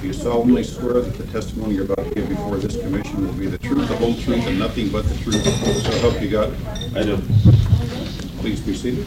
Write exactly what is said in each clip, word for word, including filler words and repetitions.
Do you solemnly swear that the testimony you're about to give before this commission will be the truth, the whole truth, and nothing but the truth? So help you God. I do. Please be seated.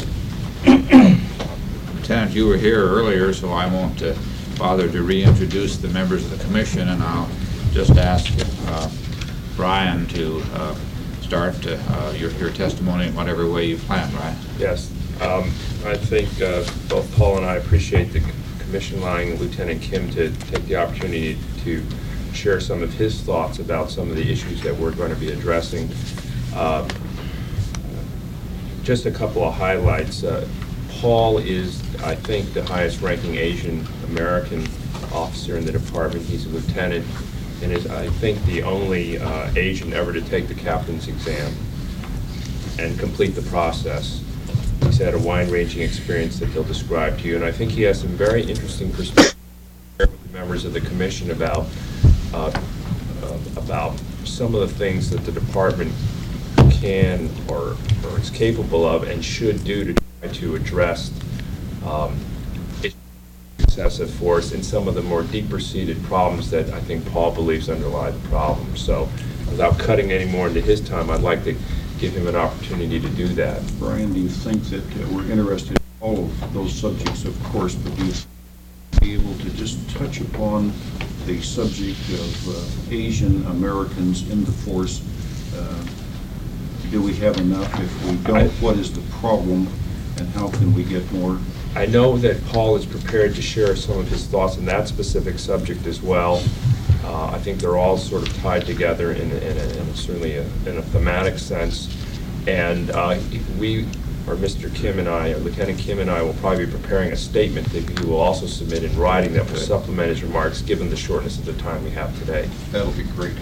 Lieutenant, you were here earlier, so I won't uh, bother to reintroduce the members of the commission, and I'll just ask uh, Brian to uh, start uh, your, your testimony in whatever way you plan, Brian. Yes. Um, I think uh, both Paul and I appreciate the commission allowing Lieutenant Kim to take the opportunity to share some of his thoughts about some of the issues that we're going to be addressing. Uh, just a couple of highlights. Uh, Paul is, I think, the highest ranking Asian American officer in the department. He's a lieutenant and is, I think, the only uh, Asian ever to take the captain's exam and complete the process. He's had a wide-ranging experience that he'll describe to you, and I think he has some very interesting perspectives with the members of the commission about uh, uh, about some of the things that the department can or, or is capable of and should do to try to address um, excessive force and some of the more deeper-seated problems that I think Paul believes underlie the problem. So, without cutting any more into his time, I'd like to give him an opportunity to do that. Brian, do you think that uh, we're interested in all of those subjects, of course, but do you be able to just touch upon the subject of uh, Asian Americans in the force? Uh, do we have enough? If we don't, I, what is the problem, and how can we get more? I know that Paul is prepared to share some of his thoughts on that specific subject as well. Uh, I think they're all sort of tied together in, in, a, in a, certainly a, in a thematic sense. And uh, we, or Mister Kim and I, or Lieutenant Kim and I, will probably be preparing a statement that he will also submit in writing that will okay. supplement his remarks, given the shortness of the time we have today. That'll be great.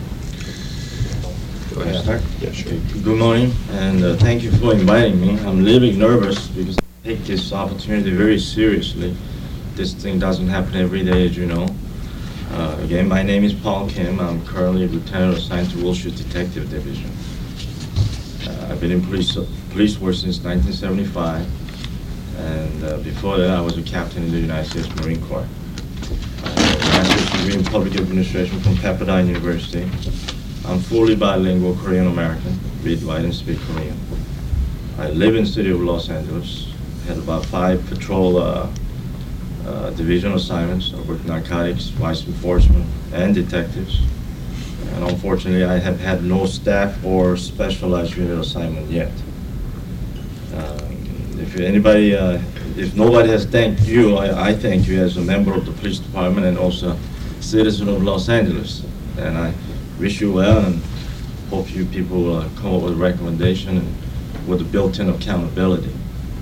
Go ahead, start? Yeah, sure. Good morning, and uh, thank you for inviting me. I'm a little bit nervous because I take this opportunity very seriously. This thing doesn't happen every day, as you know. Uh, again, my name is Paul Kim. I'm currently Lieutenant assigned to Wilshire Detective Division. Uh, I've been in police uh, police force since nineteen seventy-five, and uh, before that I was a captain in the United States Marine Corps. I have a master's degree in public administration from Pepperdine University. I'm fully bilingual Korean American, read, write, and speak Korean. I live in the city of Los Angeles. Had about five patrol uh, uh, division assignments. I worked narcotics, vice enforcement, and detectives. And unfortunately, I have had no staff or specialized unit assignment yet. Uh, if anybody, uh, if nobody has thanked you, I, I thank you as a member of the police department and also citizen of Los Angeles. And I wish you well and hope you people will uh, come up with a recommendation and with a built-in accountability.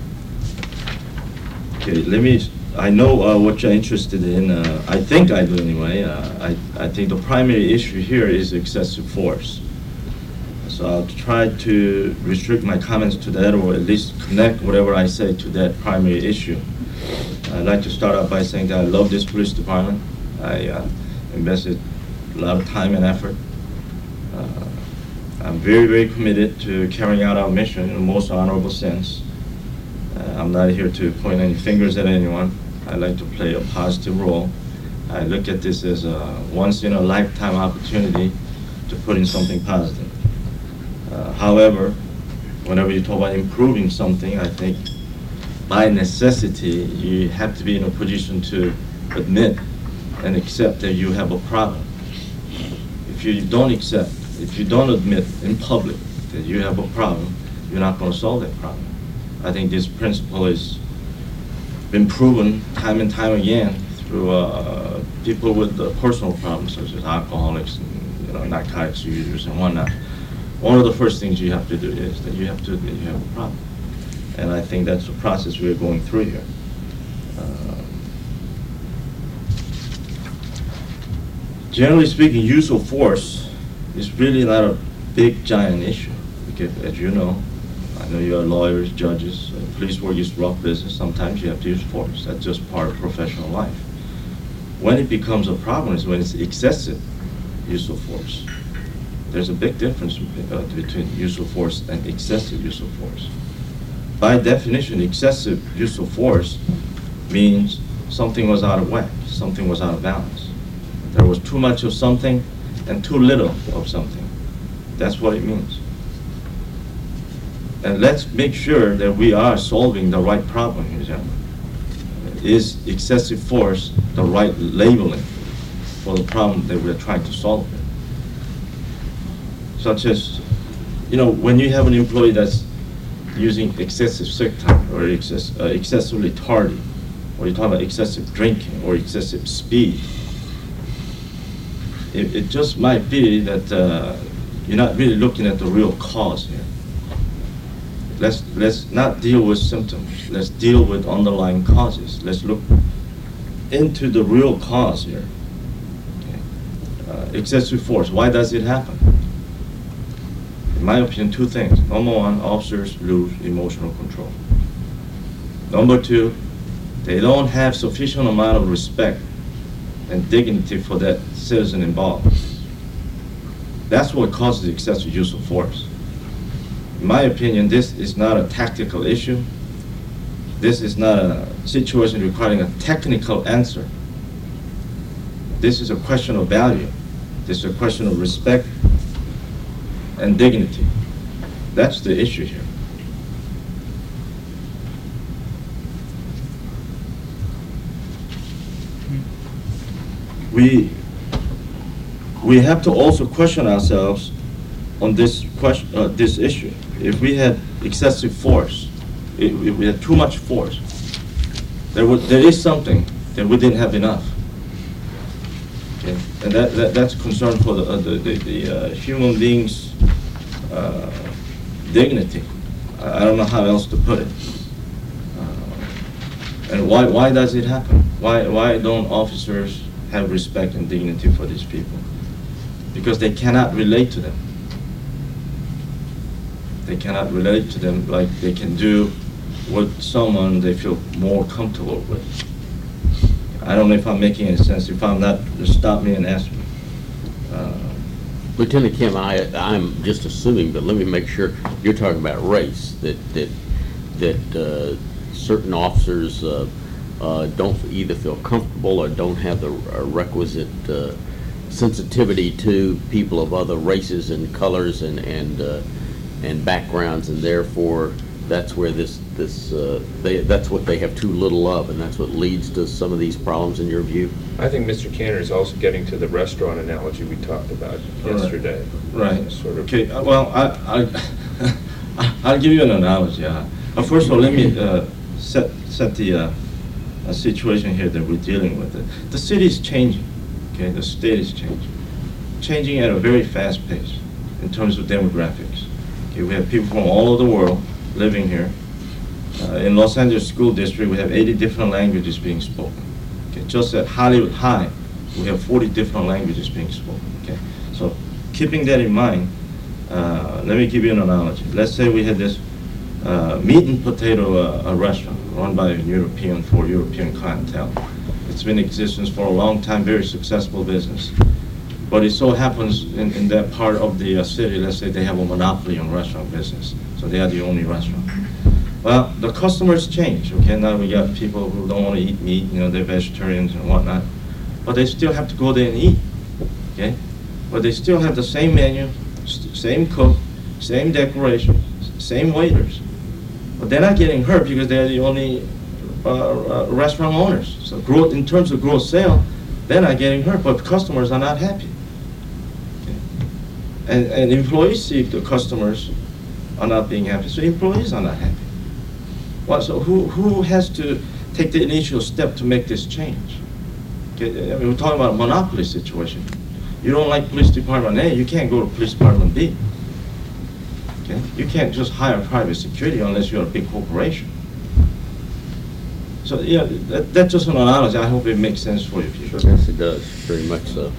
Okay, let me, I know uh, what you're interested in. Uh, I think I do anyway. Uh, I, I think the primary issue here is excessive force. So I'll try to restrict my comments to that, or at least connect whatever I say to that primary issue. I'd like to start out by saying that I love this police department. I uh, invested a lot of time and effort. Uh, I'm very, very committed to carrying out our mission in the most honorable sense. Uh, I'm not here to point any fingers at anyone. I like to play a positive role. I look at this as a once-in-a-lifetime opportunity to put in something positive. Uh, however, whenever you talk about improving something, I think by necessity, you have to be in a position to admit and accept that you have a problem. If you don't accept, if you don't admit in public that you have a problem, you're not going to solve that problem. I think this principle has been proven time and time again through uh, people with uh, personal problems such as alcoholics and you know, narcotics users and whatnot. One of the first things you have to do is that you have to admit you have a problem. And I think that's the process we're going through here. Uh, generally speaking, use of force is really not a big, giant issue. Because, as you know, I know you are lawyers, judges, uh, police work is rough business. Sometimes you have to use force. That's just part of professional life. When it becomes a problem is when it's excessive use of force. There's a big difference uh, between use of force and excessive use of force. By definition, excessive use of force means something was out of whack, something was out of balance. There was too much of something and too little of something. That's what it means. And let's make sure that we are solving the right problem here, gentlemen. Is excessive force the right labeling for the problem that we're trying to solve here? Such as, you know, when you have an employee that's using excessive sick time or excess, uh, excessively tardy, or you talk about excessive drinking or excessive speed, it, it just might be that uh, you're not really looking at the real cause here. Let's, let's not deal with symptoms. Let's deal with underlying causes. Let's look into the real cause here. Okay. Uh, excessive force, why does it happen? In my opinion, two things. Number one, officers lose emotional control. Number two, they don't have sufficient amount of respect and dignity for that citizen involved. That's what causes excessive use of force. In my opinion, this is not a tactical issue. This is not a situation requiring a technical answer. This is a question of value. This is a question of respect and dignity. That's the issue here. We, we have to also question ourselves on this question, uh, this issue. If we had excessive force, if we had too much force, there would, there is something that we didn't have enough. Okay, and that, that that's a concern for the uh, the, the, the uh, human beings' uh, dignity. I, I don't know how else to put it. Uh, and why why does it happen? Why why don't officers have respect and dignity for these people? Because they cannot relate to them. They cannot relate to them like they can do with someone they feel more comfortable with. I don't know if I'm making any sense. If I'm not, just stop me and ask me. Uh, Lieutenant Kim, I, I'm just assuming, but let me make sure you're talking about race, that that that uh, certain officers uh, uh, don't either feel comfortable or don't have the uh, requisite uh, sensitivity to people of other races and colors and and uh, and backgrounds, and therefore that's where this this uh, they that's what they have too little of, and that's what leads to some of these problems in your view. I think Mister Cantor is also getting to the restaurant analogy we talked about yesterday. Right. Sort of. Okay. uh, Well, I, I I'll give you an analogy. Uh, uh, first of all, let me uh, set set the uh, uh, situation here that we're dealing with. The city is changing. Okay, the state is changing, changing at a very fast pace in terms of demographics. Okay, we have people from all over the world living here. Uh, in Los Angeles School District, we have eighty different languages being spoken. Okay, just at Hollywood High, we have forty different languages being spoken. Okay, so keeping that in mind, uh, let me give you an analogy. Let's say we had this uh, meat and potato uh, a restaurant run by a European for European clientele. It's been in existence for a long time, very successful business. But it so happens in, in that part of the uh, city, let's say they have a monopoly on restaurant business, so they are the only restaurant. Well, the customers change, okay? Now we got people who don't want to eat meat, you know, they're vegetarians and whatnot, but they still have to go there and eat, okay? But they still have the same menu, st- same cook, same decoration, s- same waiters. But they're not getting hurt because they're the only uh, uh, restaurant owners. So growth, in terms of gross sale, they're not getting hurt, but customers are not happy. Okay? And, and employees see the customers are not being happy, so employees are not happy. Well, so who, who has to take the initial step to make this change? Okay, I mean, we're talking about a monopoly situation. You don't like police department A, you can't go to police department B. Okay? You can't just hire private security unless you're a big corporation. So, yeah, that, that's just an analogy. I hope it makes sense for you. Yes, it does, very much so.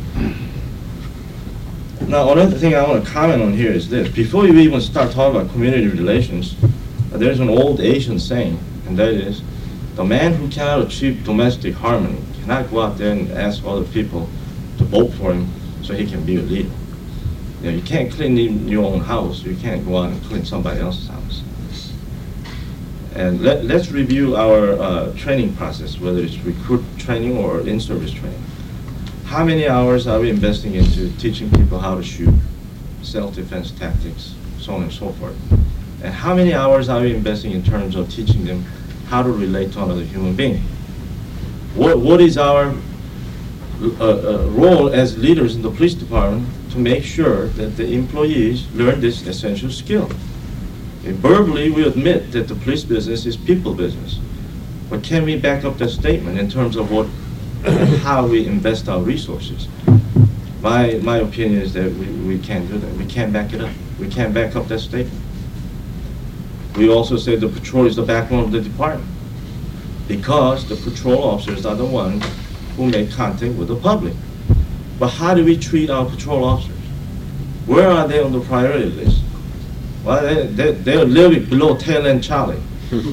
Now, another thing I want to comment on here is this. Before you even start talking about community relations, uh, there's an old Asian saying, and that is, the man who cannot achieve domestic harmony cannot go out there and ask other people to vote for him so he can be a leader. You know, you can't clean in your own house. You can't go out and clean somebody else's house. And let, let's review our uh, training process, whether it's recruit training or in-service training. How many hours are we investing into teaching people how to shoot, self-defense tactics, so on and so forth? And how many hours are we investing in terms of teaching them how to relate to another human being? What, what is our uh, uh, role as leaders in the police department to make sure that the employees learn this essential skill? And verbally, we admit that the police business is people business. But can we back up that statement in terms of what and how we invest our resources? My, my opinion is that we, we can't do that. We can't back it up. We can't back up that statement. We also say the patrol is the backbone of the department because the patrol officers are the ones who make contact with the public. But how do we treat our patrol officers? Where are they on the priority list? Well, they, they, they're living below tail end Charlie.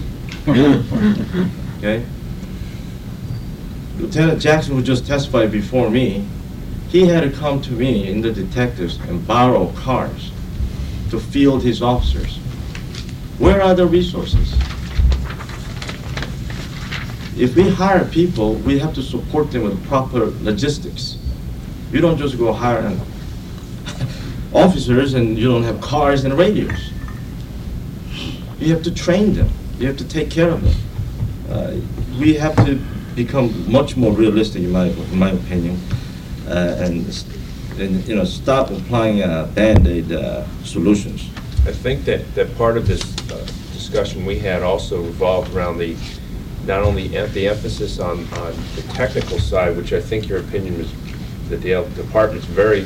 Okay? Lieutenant Jackson, who just testified before me, he had to come to me in the detectives and borrow cars to field his officers. Where are the resources? If we hire people, we have to support them with proper logistics. You don't just go hire an officers and you don't have cars and radios. You have to train them. You have to take care of them. Uh, we have to become much more realistic, in my in my opinion, uh, and and you know stop applying uh, band-aid uh, solutions. I think that, that part of this uh, discussion we had also revolved around the, not only em- the emphasis on, on the technical side, which I think your opinion was that the department's very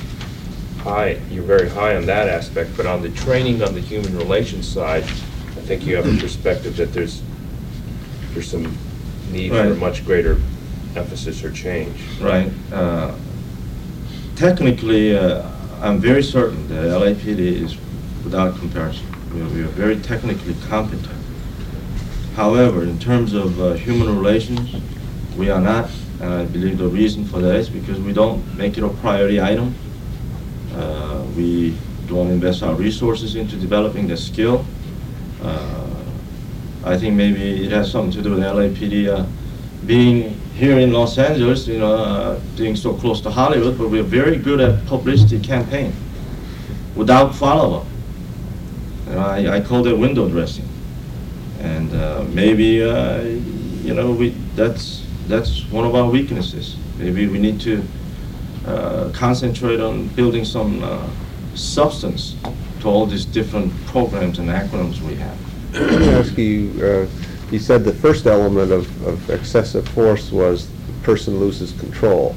high, you're very high on that aspect, but on the training on the human relations side, I think you have a perspective that there's there's some need for a Right. much greater emphasis or change. Right. Uh, technically, uh, I'm very certain that L A P D is without comparison. We are, we are very technically competent. However, in terms of uh, human relations, we are not. And I believe the reason for that is because we don't make it a priority item. Uh, we don't invest our resources into developing the skill. Uh, I think maybe it has something to do with L A P D uh, being here in Los Angeles, you know, uh, being so close to Hollywood, but we're very good at publicity campaign without follow-up. You know, I, I call that window dressing. And uh, maybe, uh, you know, we that's that's one of our weaknesses. Maybe we need to uh, concentrate on building some uh, substance to all these different programs and acronyms we have. Let me ask you, uh, you said the first element of, of excessive force was the person loses control.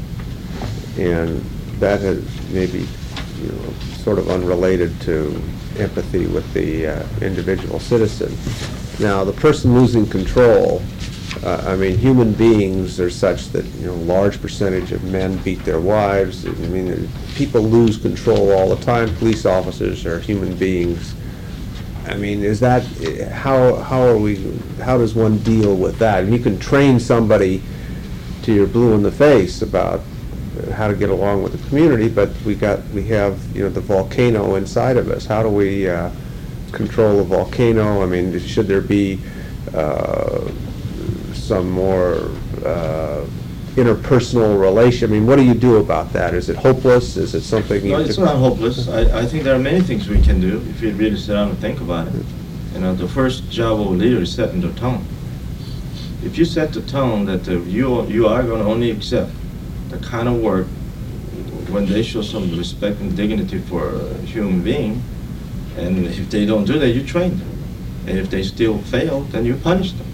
And that is maybe, you know, sort of unrelated to empathy with the uh, individual citizen. Now, the person losing control, uh, I mean, human beings are such that, you know, a large percentage of men beat their wives. I mean, people lose control all the time. Police officers are human beings. I mean, is that, how, how are we, how does one deal with that? And you can train somebody to your blue in the face about how to get along with the community, but we got, we have, you know, the volcano inside of us. How do we uh, control the volcano? I mean, should there be uh, some more uh, interpersonal relation? I mean, what do you do about that? Is it hopeless? Is it something you No, it's could- not hopeless. I, I think there are many things we can do if you really sit down and think about it. You know, the first job of a leader is setting the tone. If you set the tone that uh, you, you are going to only accept the kind of work when they show some respect and dignity for a human being, and if they don't do that, you train them. And if they still fail, then you punish them.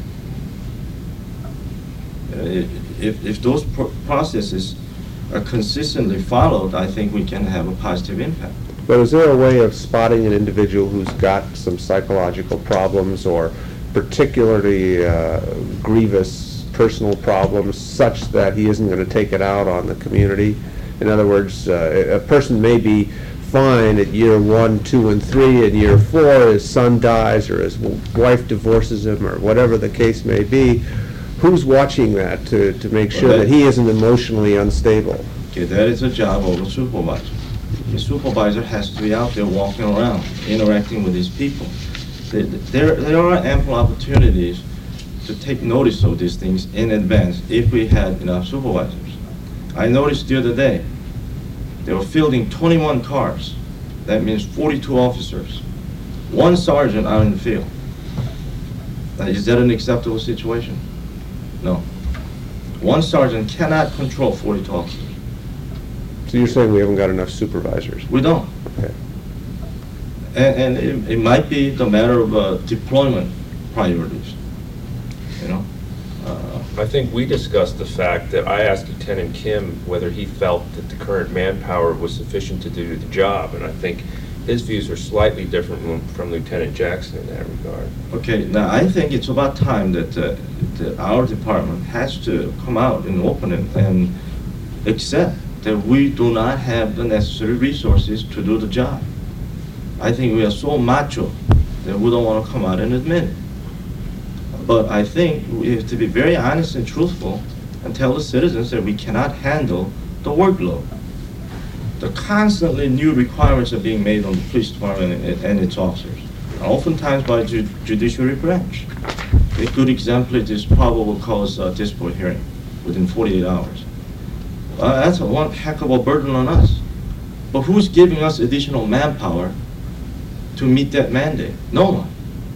Uh, If, if those pro- processes are consistently followed, I think we can have a positive impact. But is there a way of spotting an individual who's got some psychological problems or particularly uh, grievous personal problems such that he isn't going to take it out on the community? In other words, uh, a person may be fine at year one, two, and three. In year four, his son dies or his w- wife divorces him or whatever the case may be. Who's watching that to, to make sure Well, that that- he isn't emotionally unstable? Okay, that is a job of a supervisor. The supervisor has to be out there walking around, interacting with these people. There, there there are ample opportunities to take notice of these things in advance if we had enough supervisors. I noticed the other day, they were fielding twenty-one cars. That means forty-two officers. One sergeant out in the field. Now, is that an acceptable situation? No. One sergeant cannot control forty-two officers. So you're saying we haven't got enough supervisors? We don't. Okay. And, and it, it might be the matter of uh, deployment priorities, you know? Uh, I think we discussed the fact that I asked Lieutenant Kim whether he felt that the current manpower was sufficient to do the job, and I think his views are slightly different from, from Lieutenant Jackson in that regard. Okay, now I think it's about time that, uh, that our department has to come out in the open and, and accept that we do not have the necessary resources to do the job. I think we are so macho that we don't want to come out and admit it. But I think we have to be very honest and truthful and tell the citizens that we cannot handle the workload. The constantly new requirements are being made on the police department and, and its officers, oftentimes by the judiciary branch. A good example is this probable cause uh, discipline hearing within forty-eight hours. Uh, that's a one heck of a burden on us. But who's giving us additional manpower to meet that mandate? No one.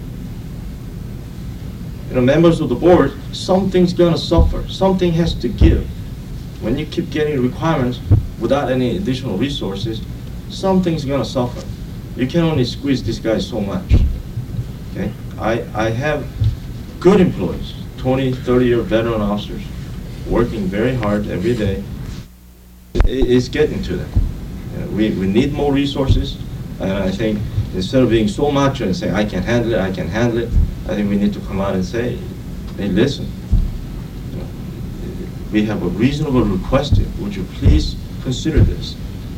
You know, members of the board, something's gonna suffer. Something has to give. When you keep getting requirements without any additional resources, something's gonna suffer. You can only squeeze these guys so much. Okay? I, I have good employees, twenty, thirty-year veteran officers, working very hard every day. It, it's getting to them. You know, we, we need more resources, and I think instead of being so macho and saying, I can handle it, I can handle it, I think we need to come out and say, hey, listen, you know, we have a reasonable request here. Would you please consider this?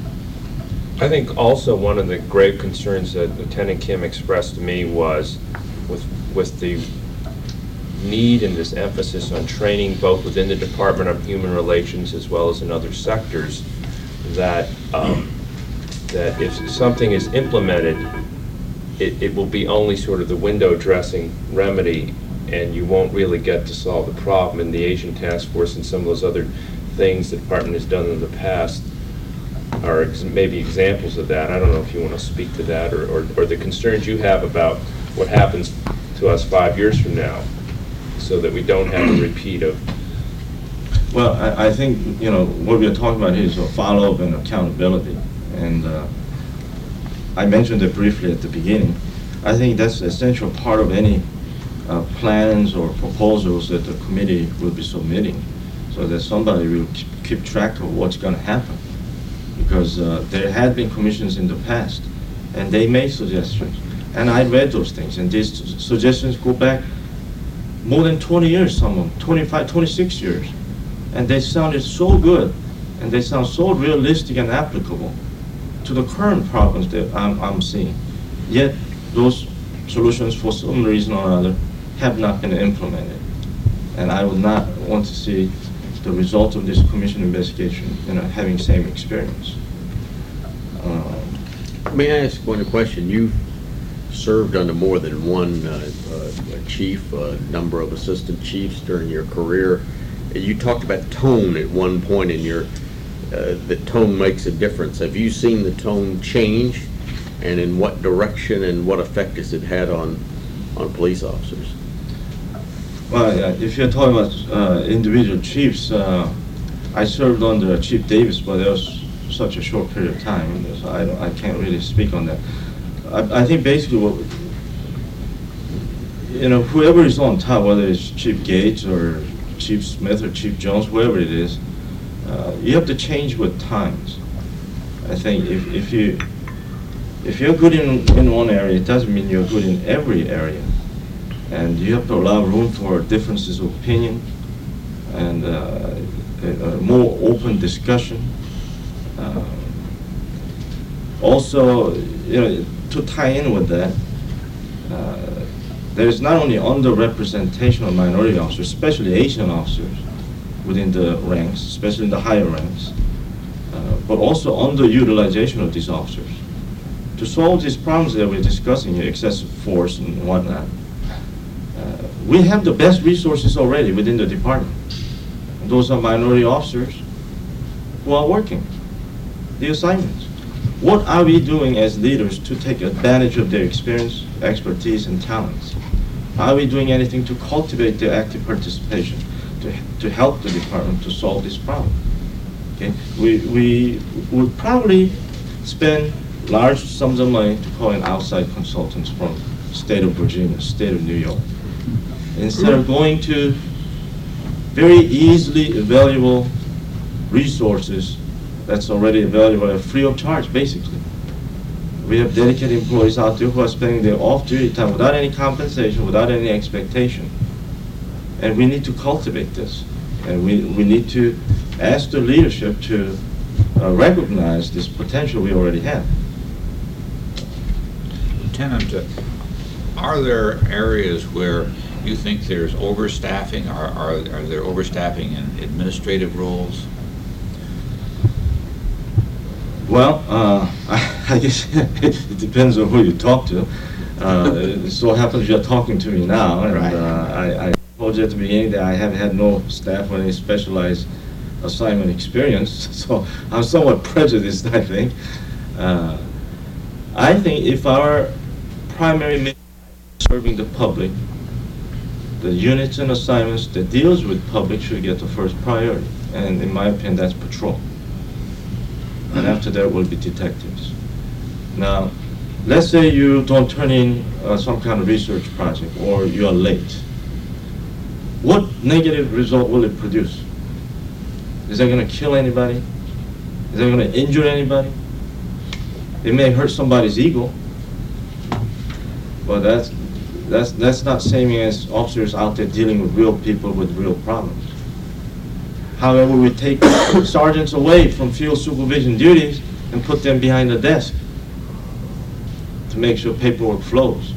I think also one of the grave concerns that Lieutenant Kim expressed to me was with, with the need and this emphasis on training both within the Department of Human Relations as well as in other sectors, that um, that if something is implemented, it, it will be only sort of the window dressing remedy, and you won't really get to solve the problem. And the Asian Task Force and some of those other things the department has done in the past are ex maybe examples of that. I don't know if you want to speak to that, or, or, or the concerns you have about what happens to us five years from now, so that we don't have a repeat of. Well, I, I think, you know, what we're talking about here is a follow-up and accountability. And uh, I mentioned it briefly at the beginning. I think that's an essential part of any uh, plans or proposals that the committee will be submitting, so that somebody will keep track of what's going to happen. Because uh, there had been commissions in the past, and they made suggestions. And I read those things, and these suggestions go back more than twenty years, some of them, twenty-five, twenty-six years. And they sounded so good, and they sound so realistic and applicable to the current problems that I'm, I'm seeing. Yet, those solutions, for some reason or another, have not been implemented. And I would not want to see the result of this commission investigation, you know, having same experience. Um, May I ask one question? You've served under more than one uh, uh, chief, a number of assistant chiefs during your career. You talked about tone at one point in your, uh, that tone makes a difference. Have you seen the tone change, and in what direction and what effect has it had on, on police officers? Well, uh, if you're talking about uh, individual chiefs, uh, I served under Chief Davis, but that was such a short period of time, so I, don't, I can't really speak on that. I, I think basically what, you know, whoever is on top, whether it's Chief Gates or Chief Smith or Chief Jones, whoever it is, uh, you have to change with times. I think if, if you if you're good in, in one area, it doesn't mean you're good in every area. And you have to allow room for differences of opinion and uh, a, a more open discussion. Uh, also, you know, to tie in with that, uh, there's not only underrepresentation of minority officers, especially Asian officers within the ranks, especially in the higher ranks, uh, but also underutilization of these officers. to solve these problems that we're discussing here, excessive force and whatnot, uh, we have the best resources already within the department. And those are minority officers who are working the assignments. What are we doing as leaders to take advantage of their experience, expertise, and talents? Are we doing anything to cultivate their active participation, to, to help the department to solve this problem? Okay? We, we would probably spend large sums of money to call in outside consultants from state of Virginia, state of New York, instead of going to very easily available resources that's already available at free of charge, basically. We have dedicated employees out there who are spending their off-duty time without any compensation, without any expectation. And we need to cultivate this. And we, we need to ask the leadership to uh, recognize this potential we already have. Lieutenant, uh, are there areas where you think there's overstaffing? Are, are, are there overstaffing in administrative roles? Well, uh, I guess it depends on who you talk to. Uh, it so happens you're talking to me now, and Right. uh, I, I told you at the beginning that I have had no staff with any specialized assignment experience, so I'm somewhat prejudiced, I think. Uh, I think if our primary mission is serving the public, the units and assignments that deals with public should get the first priority, and in my opinion, that's patrol. And after that will be detectives. Now, let's say you don't turn in uh, some kind of research project, or you are late. What negative result will it produce? Is that going to kill anybody? Is that going to injure anybody? It may hurt somebody's ego, but that's that's that's not same as officers out there dealing with real people with real problems. However, we take sergeants away from field supervision duties and put them behind the desk to make sure paperwork flows.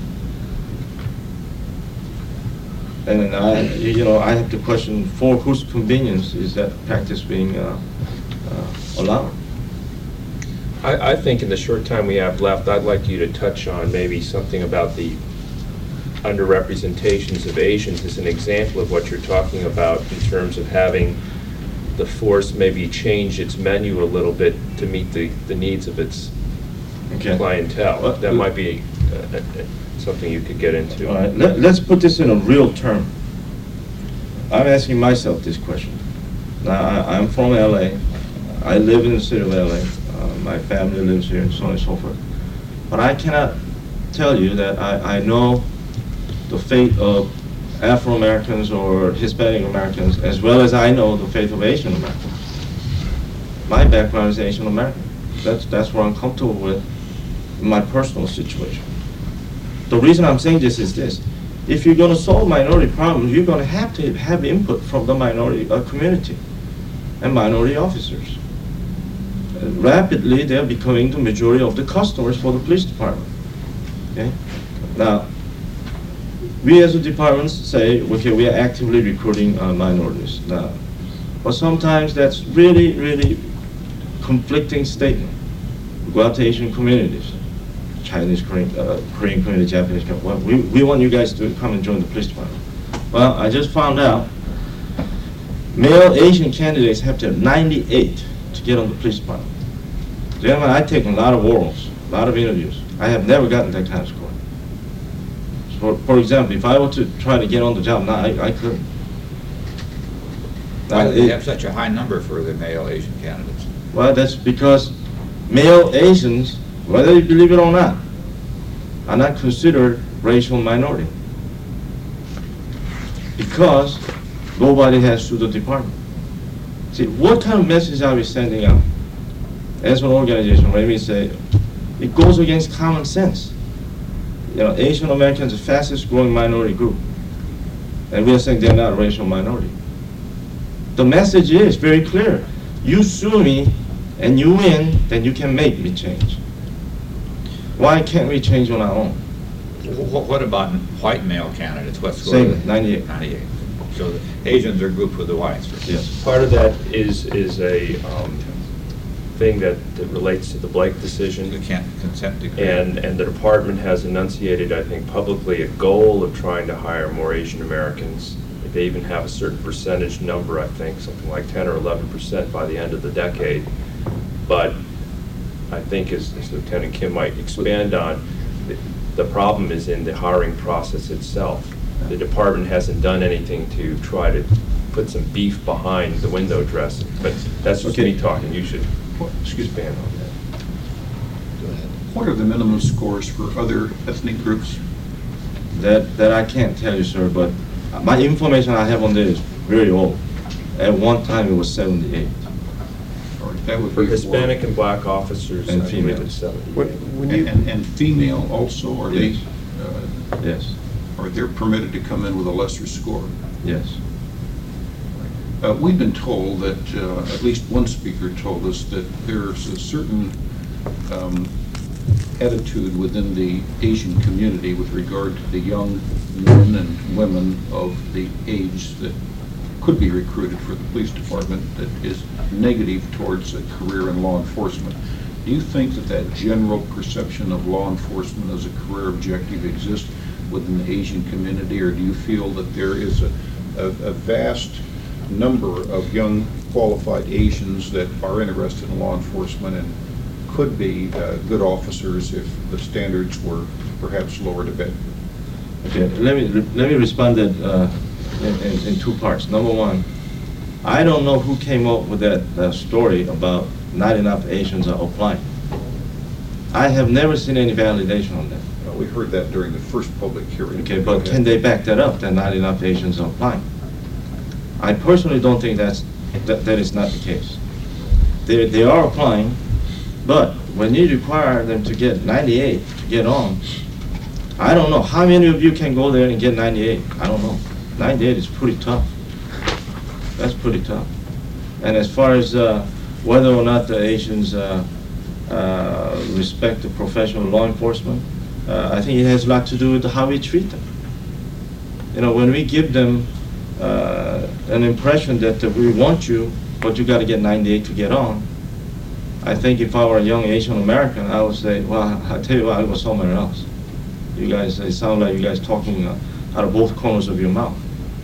And I, you know, I have to question for whose convenience is that practice being uh, uh, allowed. I, I think in the short time we have left, I'd like you to touch on maybe something about the underrepresentations of Asians as an example of what you're talking about in terms of having the force maybe change its menu a little bit to meet the, the needs of its Okay. clientele. Well, That might be uh, uh, something you could get into. All right, let, let's put this in a real term. I'm asking myself this question. Now, I, I'm from L A. I live in the city of L A. Uh, my family lives here and so on and so forth. But I cannot tell you that I, I know the fate of Afro-Americans or Hispanic Americans as well as I know the fate of Asian Americans. My background is Asian American. That's, that's what I'm comfortable with in my personal situation. The reason I'm saying this is this. If you're going to solve minority problems, you're going to have to have input from the minority uh, community and minority officers. Uh, rapidly, they're becoming the majority of the customers for the police department. Okay? Now, we as a department say, okay, we are actively recruiting uh, minorities now. But sometimes that's really, really conflicting statement. We go out to Asian communities, Chinese, Korean, uh, Korean community, Japanese community. Well, we, we want you guys to come and join the police department. Well, I just found out male Asian candidates have to have ninety-eight to get on the police department. Gentlemen, I've taken a lot of orals, a lot of interviews. I have never gotten that kind of score. For, for example, if I were to try to get on the job now, I, I couldn't. Why Now, do they it- have such a high number for the male Asian candidates? Well, that's because male Asians, whether you believe it or not, are not considered racial minority. Because nobody has to the department. See, what kind of message are we sending out? As an organization, let me say, it goes against common sense. You know, Asian Americans are the fastest growing minority group. And we are saying they're not a racial minority. The message is very clear. You sue me and you win, then you can make me change. Why can't we change on our own? Wh- What about white male candidates? What's Same, ninety-eight. ninety-eight. So the Asians are grouped with the whites. Yes. Part of that is, is a, um, thing that, that relates to the Blake decision. The can- consent decree. And, and the department has enunciated, I think, publicly a goal of trying to hire more Asian Americans. They even have a certain percentage number, I think, something like ten or eleven percent by the end of the decade. But I think, as, as Lieutenant Kim might expand on, the, the problem is in the hiring process itself. The department hasn't done anything to try to put some beef behind the window dressing. But that's just Okay. me talking. You should Excuse me. expand on that. What are the minimum scores for other ethnic groups? That, that I can't tell you, sir, but my information I have on this is very old. At one time, it was seventy-eight. Or that would For be Hispanic and black officers, And I believe females. it's seventy. When, when you, And, and female also, are they, Yes. uh, Yes, are they permitted to come in with a lesser score? yes. Uh, We've been told that, uh, at least one speaker told us that there's a certain um, attitude within the Asian community with regard to the young men and women of the age that could be recruited for the police department that is negative towards a career in law enforcement. Do you think that that general perception of law enforcement as a career objective exists within the Asian community, or do you feel that there is a, a, a vast number of young qualified Asians that are interested in law enforcement and could be uh, good officers if the standards were perhaps lowered a bit? Okay, let me, let me respond that uh, in, in, in two parts. Number one, I don't know who came up with that uh, story about not enough Asians are applying. I have never seen any validation on that. Uh, We heard that during the first public hearing. Okay, but can they back that up, that not enough Asians are applying? I personally don't think that's, that, that is not the case. They, they are applying, but when you require them to get ninety-eight to get on, I don't know, how many of you can go there and get ninety-eight? I don't know. ninety-eight is pretty tough. That's pretty tough. And as far as uh, whether or not the Asians uh, uh, respect the professional law enforcement, uh, I think it has a lot to do with how we treat them. You know, when we give them uh, an impression that uh, we want you, but you got to get ninety-eight to get on, I think if I were a young Asian American, I would say, well, I tell you what, I go somewhere else. You guys, it sounds like you guys talking uh, out of both corners of your mouth.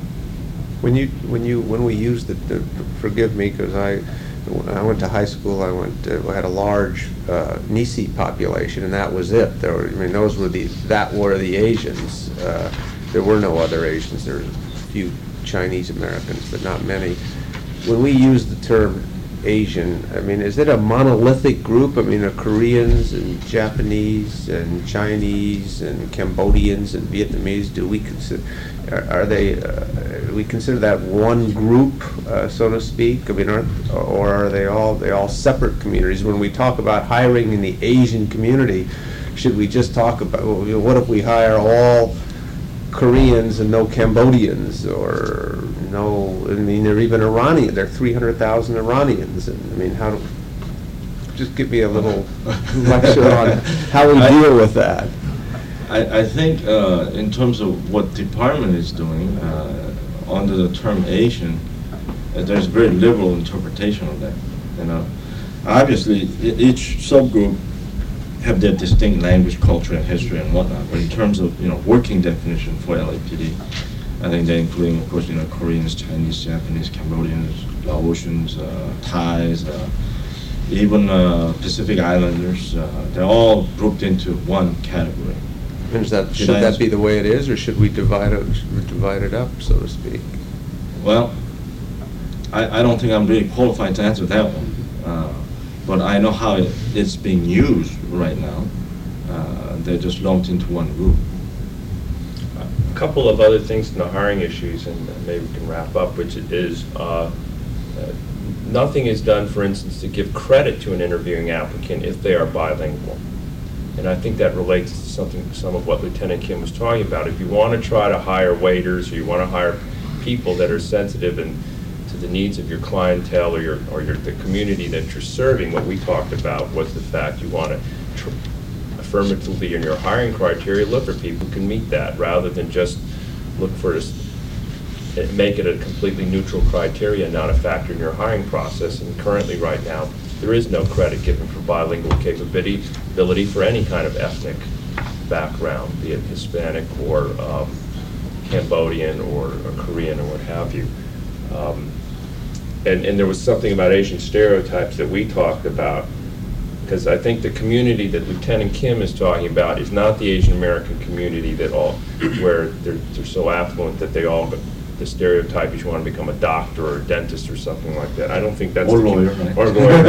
when you, when you, when we used the, the- forgive me, because I, when I went to high school, I went, uh, we had a large uh, Nisi population, and that was it. There were, I mean, those were the, that were the Asians. Uh, There were no other Asians. There were a few Chinese Americans, but not many. When we use the term Asian, I mean, is it a monolithic group? I mean, are Koreans and Japanese and Chinese and Cambodians and Vietnamese, do we consider, are are they, uh, do we consider that one group, uh, so to speak? I mean, aren't, or are they all, they all separate communities? When we talk about hiring in the Asian community, should we just talk about, well, you know, what if we hire all Koreans and no Cambodians, or no, I mean, they're even Iranian, there are three hundred thousand Iranians, and, I mean, how do, just give me a little lecture on how we deal with that. I, I think uh, in terms of what department is doing, uh, under the term Asian, uh, there's very liberal interpretation of that, you know. Obviously, e- each subgroup have their distinct language, culture, and history and whatnot, but in terms of, you know, working definition for L A P D, I think they're including, of course, you know, Koreans, Chinese, Japanese, Cambodians, Laotians, uh, Thais, uh, even uh, Pacific Islanders, uh, they're all grouped into one category. And is that, Did should I that answer- be the way it is, or should we divide it, should we divide it up, so to speak? Well, I, I don't think I'm really qualified to answer that one, uh, but I know how it, it's being used right now. Uh, they're just lumped into one group. A couple of other things in the hiring issues, and and maybe we can wrap up, which is, uh, uh, nothing is done, for instance, to give credit to an interviewing applicant if they are bilingual. And I think that relates to something, some of what Lieutenant Kim was talking about. If you want to try to hire waiters, or you want to hire people that are sensitive and to the needs of your clientele or your, or your, the community that you're serving, what we talked about was the fact you want to tr- affirmatively in your hiring criteria, look for people who can meet that, rather than just look for, this- make it a completely neutral criteria, not a factor in your hiring process. And currently, right now, there is no credit given for bilingual capability ability for any kind of ethnic background, be it Hispanic or um, Cambodian or, or Korean or what have you. Um, and, and there was something about Asian stereotypes that we talked about, because I think the community that Lieutenant Kim is talking about is not the Asian American community that all, where they're, they're so affluent that they all, the stereotype is you want to become a doctor or a dentist or something like that. I don't think that's Or the lawyer, com- right? Or lawyer.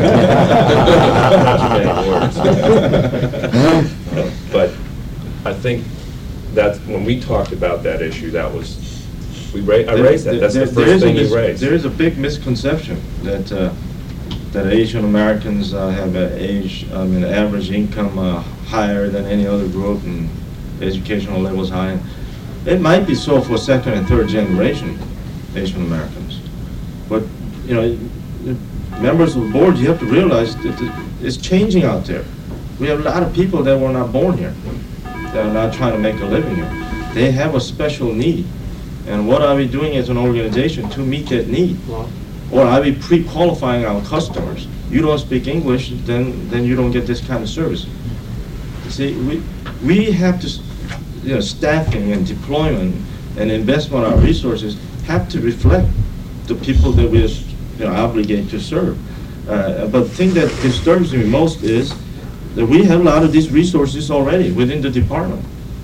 Not too many words. Uh, But I think that's, when we talked about that issue, that was, we ra, I raised that, that's the There- there first is a thing you mis- raised. There is a big misconception that, uh, that Asian Americans uh, have an age, I mean, average income uh, higher than any other group and educational levels high. It might be so for second and third generation Asian Americans. But, you know, members of the board, you have to realize that it- it's changing out there. We have a lot of people that were not born here, that are not trying to make a living here. They have a special need. And what are we doing as an organization to meet that need? Or are we pre-qualifying our customers? You don't speak English, then, then you don't get this kind of service. You see, we, we have to, s- you know, staffing and deployment and investment of our resources have to reflect the people that we're, you know, obligated to serve. Uh, but the thing that disturbs me most is that we have a lot of these resources already within the department,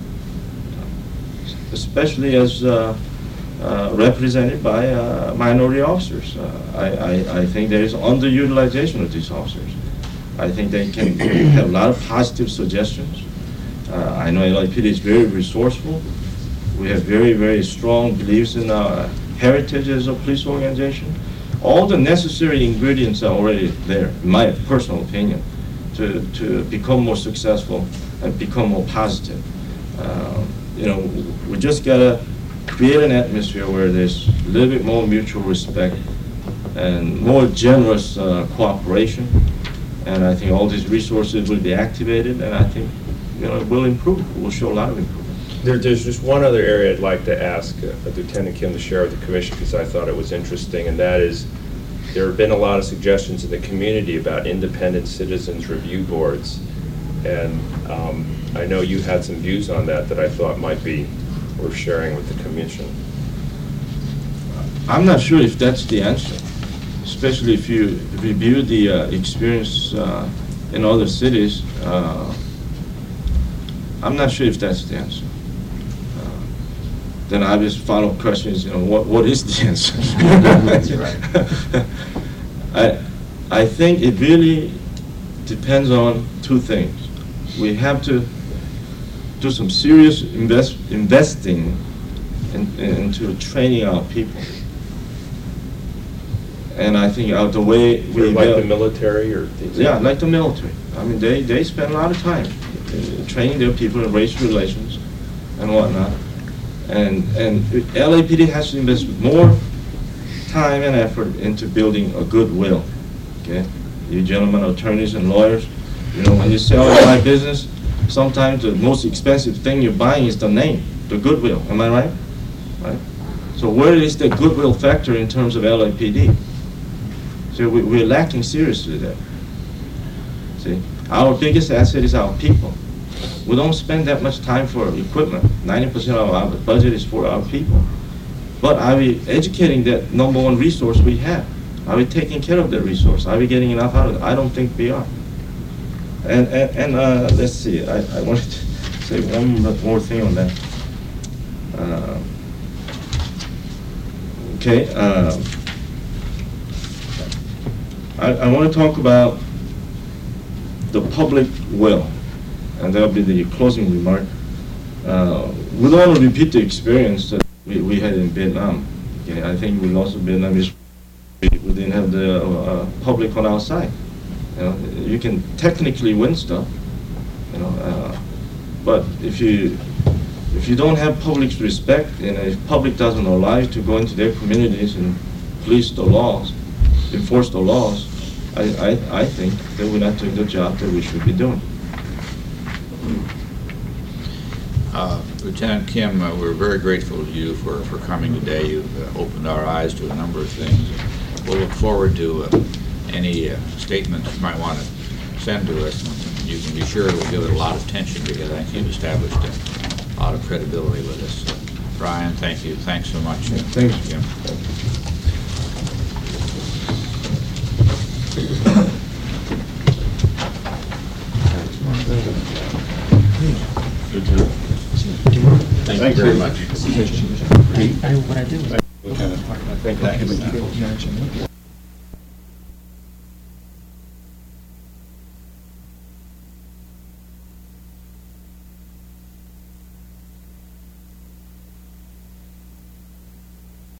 especially as uh, uh, represented by uh, minority officers. Uh, I, I, I think there is underutilization of these officers. I think they can have a lot of positive suggestions. Uh, I know L A P D is very resourceful. We have very, very strong beliefs in our heritage as a police organization. All the necessary ingredients are already there, in my personal opinion, to, to become more successful and become more positive. Uh, you know, we just gotta create an atmosphere where there's a little bit more mutual respect and more generous uh, cooperation. And I think all these resources will be activated, and I think, you know, it will improve. We'll show a lot of improvement. There, there's just one other area I'd like to ask uh, Lieutenant Kim to share with the commission, because I thought it was interesting, and that is, there have been a lot of suggestions in the community about independent citizens review boards. And um, I know you had some views on that that I thought might be worth sharing with the commission. I'm not sure if that's the answer, especially if you review the uh, experience uh, in other cities. Uh, I'm not sure if that's the answer. Uh, then obvious follow-up question is, you know, what what is the answer? That's right. I I think it really depends on two things. We have to do some serious invest investing in, in, into training our people. And I think uh, the way we Like build- the military or things? yeah, like the military. I mean, they, they spend a lot of time uh, training their people in race relations and whatnot. And, and L A P D has to invest more time and effort into building a goodwill, okay? You gentlemen, attorneys and lawyers, you know, when you sell or buy business, sometimes the most expensive thing you're buying is the name, the goodwill, am I right? Right? So where is the goodwill factor in terms of L A P D? So we, we're lacking seriously there. See, our biggest asset is our people. We don't spend that much time for equipment. ninety percent of our budget is for our people. But are we educating that number one resource we have? Are we taking care of that resource? Are we getting enough out of it? I don't think we are. And, and, and uh, let's see, I, I wanted to say one more thing on that. Uh, okay, uh, I, I want to talk about the public will, and that'll be the closing remark. Uh, we don't want to repeat the experience that we, we had in Vietnam. Okay, I think we lost Vietnam is we didn't have the uh, public on our side. You know, you can technically win stuff, you know, uh, but if you if you don't have public's respect, and if public doesn't allow you to go into their communities and police the laws, enforce the laws, I, I, I think that we're not doing the job that we should be doing. Uh, Lieutenant Kim, uh, we're very grateful to you for, for coming today. You've uh, opened our eyes to a number of things. We'll look forward to uh, any uh, statements you might want to send to us. You can be sure we'll give it a lot of attention because I think you've established a lot of credibility with us. So, Brian, thank you. Thanks so much. Yeah, thanks. Jim. Thank you very much. I, what I do is. Lieutenant. Thank you.